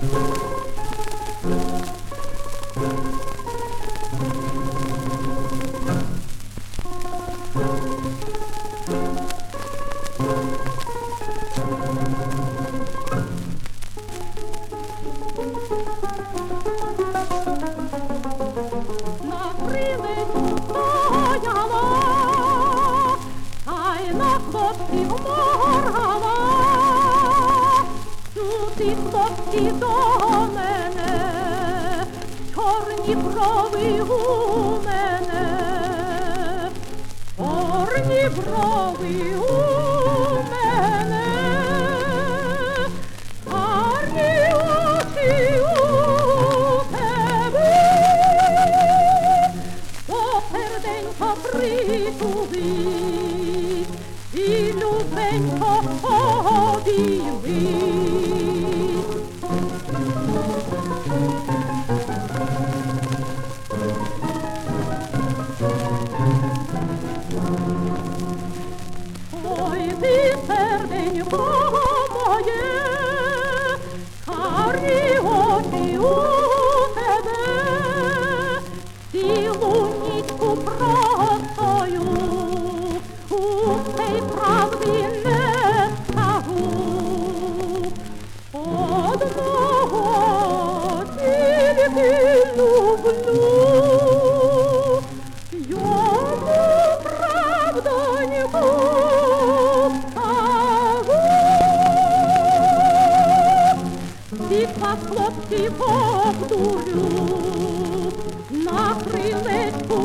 Хлопців моргала, сюди хлопці до мене, чорні брови у мене, чорні брови у мене, гарні очі у тебе, до серденька притули. І любенько обійми. Ой, ти, серденько моє, карі очі у тебе, цілу нічку простою, цей правди не скажу. Одного тільки люблю, йому правдоньку скажу. Всіх вас, хлопців, обдурю, на крилечку